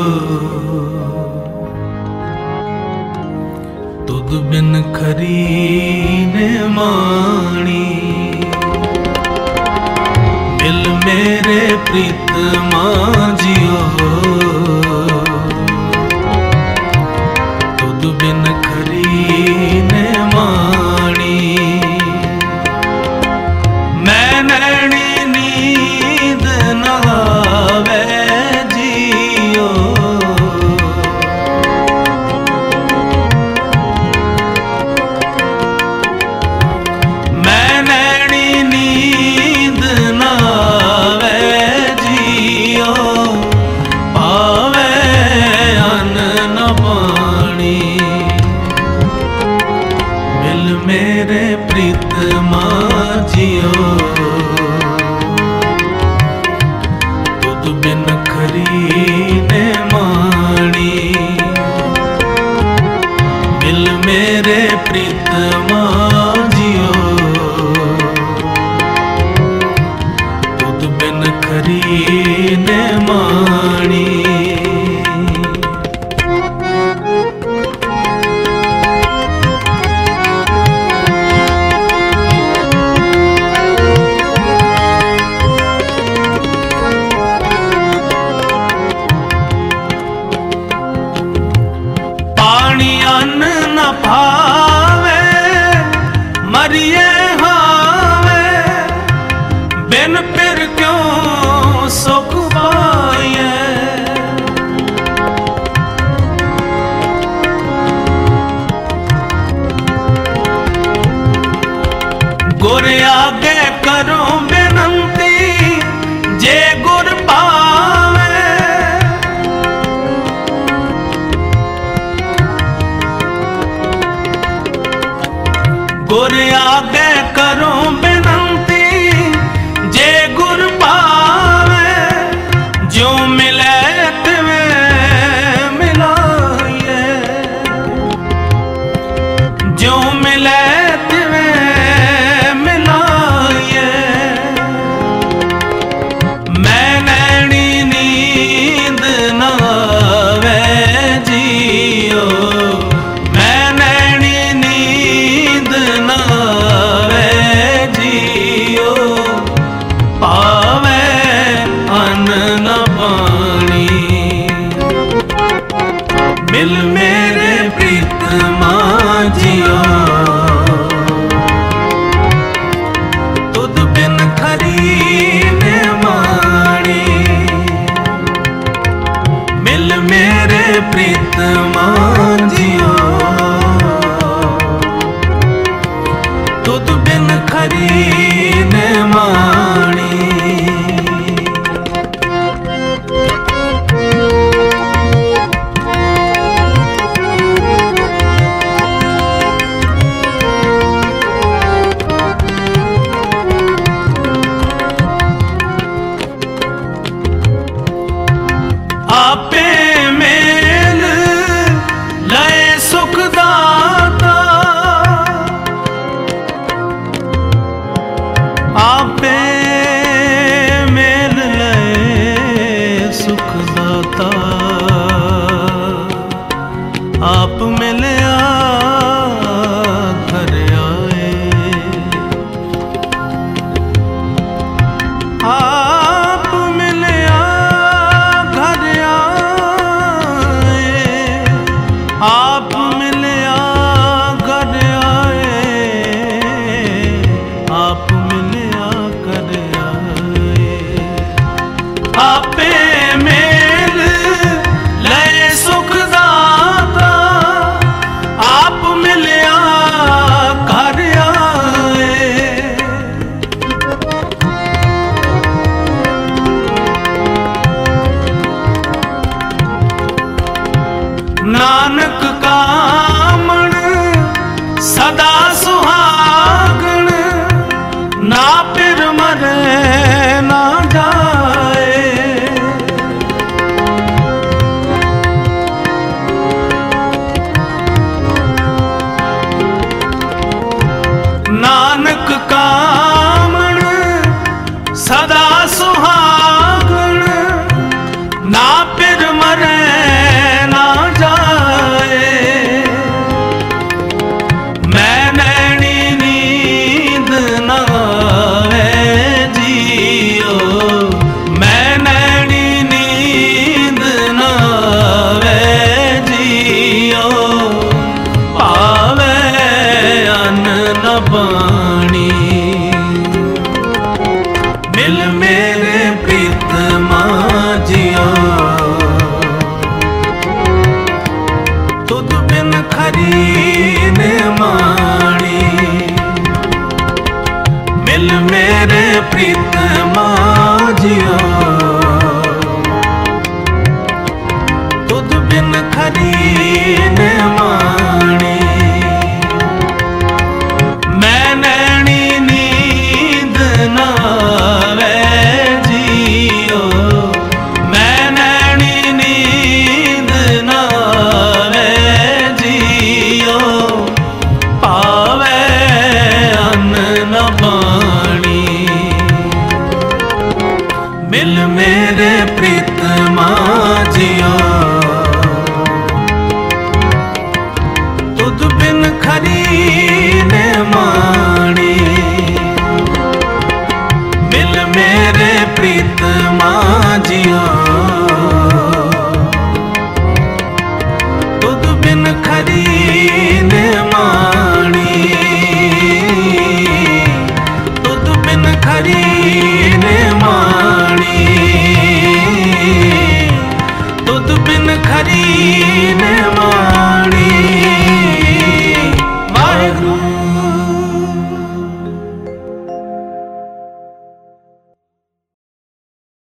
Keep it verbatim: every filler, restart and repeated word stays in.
तुद बिन खरी ने माणी, मिल मेरे प्रीतमा जियो। तुद बिन खरी ने माणी, मैं नैनी नींद न आवे जियो। मैं नैनी नींद न आवे जियो, पावे अन्न न पानी, मिल मेरे प्रीतमा जियो। तुद बिन खरी ने माणी, मिल मेरे प्रीतमा जियो। तुद बिन खरी ने माणी। अन्न न भावे मरिए हावे, बिन फिर क्यों सुख पाए। गुर आगे करो बेनंती, जे गुर पावे। गुर आगे करो बेनंती, जे गुर पावे। जो मिले तिवें मिलाइए, जो मिले तिवें मिलाइए। मैं नैनी नींद न आवे जियो, मैं नैनी नींद न आवे जियो, पावे अन्न न पानी, मिल मेरे प्रीतमा जियो। तुद बिन खरी ने माणी, मिल मेरे प्रीतमा जियो। तुद बिन खरी ने माणी। आपे मेल लय सुखदाता, आपे मेल लय सुखदाता। आप मिलया घर आए, आप मिलया घर आए। आप मिलया घर आए, आप मिलया घर आए। आपे मेल लय सुखदाता, आप मिलया घर आए। नानक कामण सदा सुहागण, ना फिर मरे ना जाए। नानक कामण सदा सुहागण, ना फिर मरे खरी ने माणी। मैं नैनी नींद नावे जियो, मैं नैनी नींद नावे जियो, पावे अन्न न पानी। मिल मेरे प्रीतमा जियो, तुद बिन खरी ने माणी। मिल मेरे प्रीतमा जियो, तुद बिन खरी ने माणी। तुद बिन खरी ने माणी, तुद बिन खरी ने माणी। वाहिगुरू।